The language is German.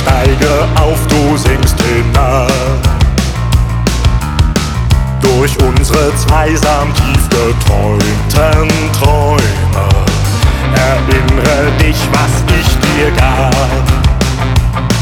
steige auf, du singst hinab. Durch unsere zweisam tief geträumten Träume erinnere dich, was ich dir gab.